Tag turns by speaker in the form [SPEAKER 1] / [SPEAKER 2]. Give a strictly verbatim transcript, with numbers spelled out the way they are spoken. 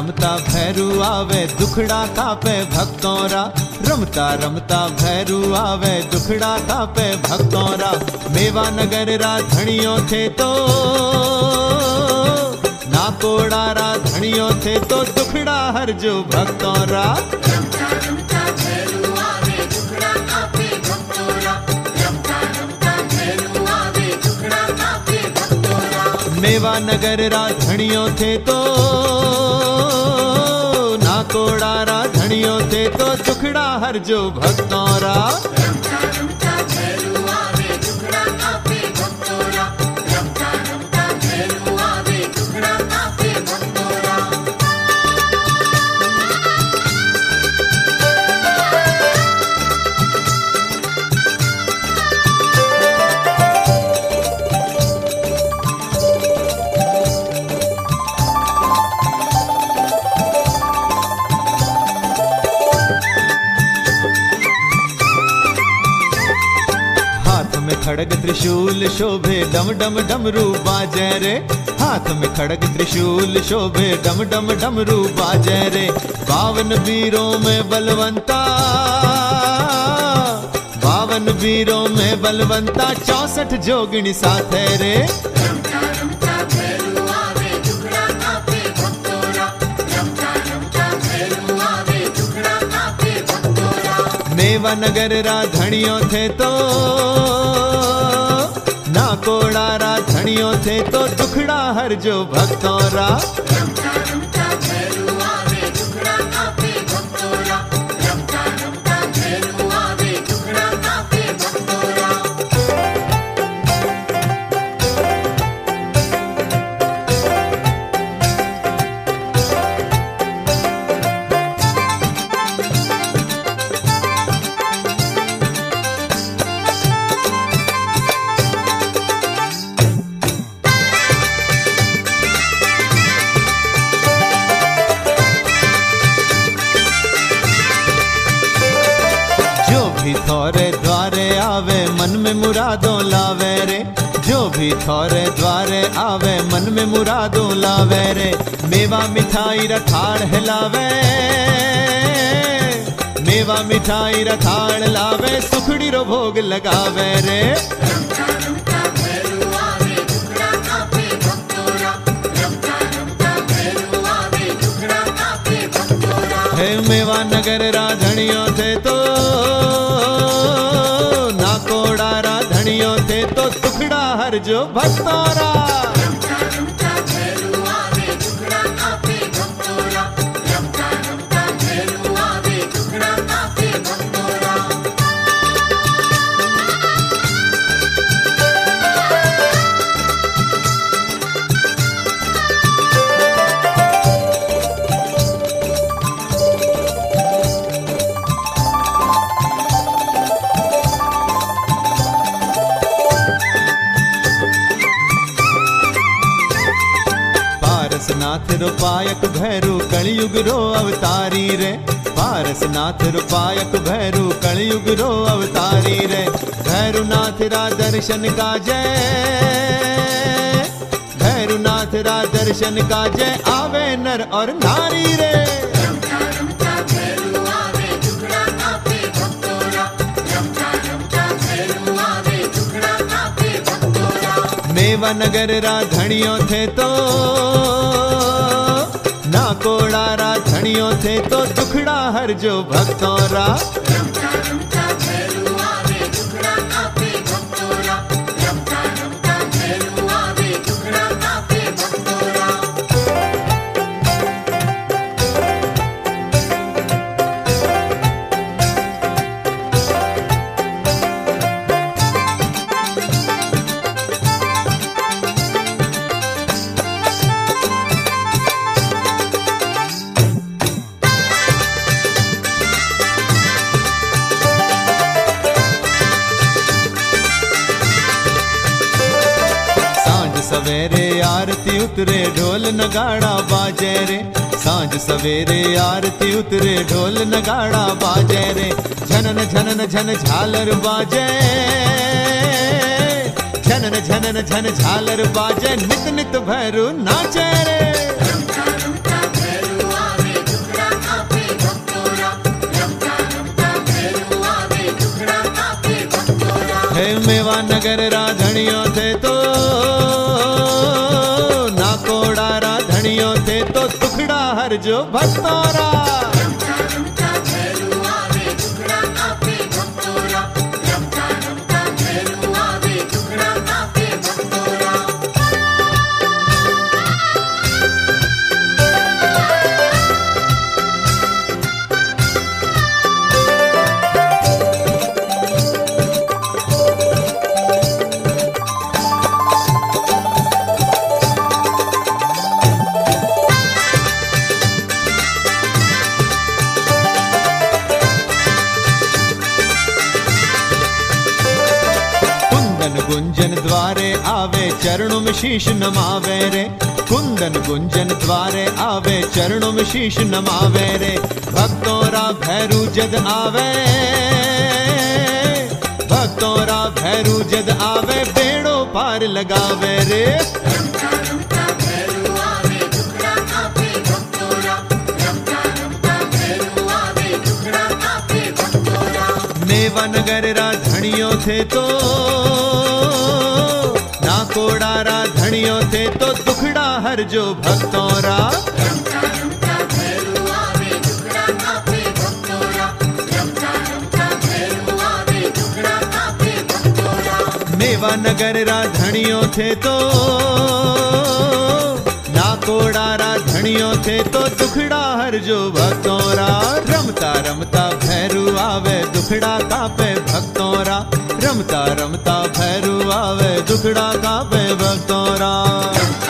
[SPEAKER 1] रमता भैरू आवे दुखड़ा कापे भक्तों रा। रमता रमता भैरू आवे दुखड़ा कापे भक्तों रा। मेवा नगर रा धनियों थे तो नाकोड़ा रा धनियों थे तो दुखड़ा हर जो भक्तों रा।
[SPEAKER 2] रमता रमता भैरू आवे दुखड़ा कापे भक्तों रा। रमता रमता भैरू आवे दुखड़ा कापे भक्तों रा।
[SPEAKER 1] मेवा नगर रा धनियों थे तो नाकोड़ा रा धनियों थे तो दुखड़ा हर जो भक्तों रा।
[SPEAKER 2] रमता रमता भैरू आवे दुखड़ा कापे भक्तों रा। रमता रमता भैरू आवे दुखड़ा कापे भक्तों रा।
[SPEAKER 1] खड़ग त्रिशूल शोभे डम डम डमरू बाजे रे। हाथ में खड़ग त्रिशूल शोभे डम डम डमरू बाजे रे। बावन वीरों में बलवंता बावन वीरों में बलवंता चौसठ जोगिनी साथे रे।
[SPEAKER 2] रमता रमता भैरू आवे दुखड़ा कापे भक्तों रा। रमता रमता भैरू आवे दुखड़ा कापे भक्तों रा।
[SPEAKER 1] मेवा नगर रा धनियों थे तो नाकोड़ा रा धनियों थे तो दुखड़ा हर जो भक्तों रा।
[SPEAKER 2] रमता रमता भैरू आवे दुखड़ा कापे भक्तों रा। रमता रमता भैरू आवे दुखड़ा कापे भक्तों रा।
[SPEAKER 1] थोरे द्वारे आवे मन में मुरादों लावे रे। जो भी थोरे द्वारे आवे मन में मुरादों लावे रे। मेवा मिठाई रथाड़ हिलावे मेवा मिठाई रथाड़ लावे सुखड़ी रो भोग लगावे रे।
[SPEAKER 2] रमता रमता भैरू आवे दुखड़ा कापे भक्तों रा। रमता रमता भैरू आवे दुखड़ा कापे भक्तों रा।
[SPEAKER 1] हे मेवा नगर रा धनियों थे तो नाकोड़ा रा धनियों थे तो दुखड़ा हर जो भक्तों रा।
[SPEAKER 2] रमता रमता भैरू आवे दुखड़ा कापे भक्तों रा। रमता रमता भैरू आवे दुखड़ा कापे भक्तों रा।
[SPEAKER 1] पारसनाथ रूपायक भैरू कलयुग रो अवतारी रे। पारसनाथ रूपायक भैरू कलयुग रो अवतारी रे। भैरूनाथ रा दर्शन का जय भैरूनाथ रा दर्शन का जय आवे नर और नारी रे।
[SPEAKER 2] रमता रमता भैरू आवे दुखड़ा कापे भक्तों रा। रमता रमता भैरू आवे दुखड़ा कापे भक्तों रा।
[SPEAKER 1] मेवा नगर रा धनियों थे तो नाकोड़ा रा धनियों थे तो दुखड़ा हर जो भक्तों रा।
[SPEAKER 2] रमता रमता भैरू आवे दुखड़ा कापे भक्तों रा। रमता रमता भैरू आवे दुखड़ा कापे भक्तों रा।
[SPEAKER 1] सवेरे आरती उतरे ढोल नगाड़ा बाजे रे। सांझ सवेरे आरती उतरे ढोल नगाड़ा बाजे रे। झनन झनन झन झालर बाजे झनन झनन झन झालर बाजे नित नित भैरू नाचे रे।
[SPEAKER 2] रमता रमता भैरू
[SPEAKER 1] मेवा नगर राधणियों थे तो नाकोड़ा राधणियों थे तो दुखड़ा हर जो भक्तोरा।
[SPEAKER 2] रमता रमता भैरू आवे दुखड़ा कापे भक्तोरा। रमता रमता भैरू आवे दुखड़ा कापे भक्तोरा।
[SPEAKER 1] गुंजन द्वारे आवे चरणों में शीश नमावे रे। कुंदन गुंजन द्वारे आवे चरणों में शीश नमावे रे। भक्तोरा भैरू जद आवे भक्तोरा भैरू जद आवे बेड़ो पार लगावे रे।
[SPEAKER 2] रमता रमता भैरू आवे दुखड़ा कापे भक्तोरा। रमता रमता भैरू आवे दुखड़ा कापे भक्तोरा।
[SPEAKER 1] मेवा नगर राधणियों थे तो नाकोड़ा राधणियों थे तो दुखड़ा हर जो भक्तोरा।
[SPEAKER 2] रमता रमता भैरू आवे दुखड़ा कापे भक्तोरा। रमता रमता भैरू आवे दुखड़ा कापे भक्तोरा।
[SPEAKER 1] मेवा नगर राधणियों थे तो नाकोड़ा राधणियों थे तो दुखड़ा हर जो भक्तोरा। रमता रमता भैरू आवे दुखड़ा कापे भक्तोरा। रमता रमता भैरू आवे दुखड़ा कापे भक्तोरा।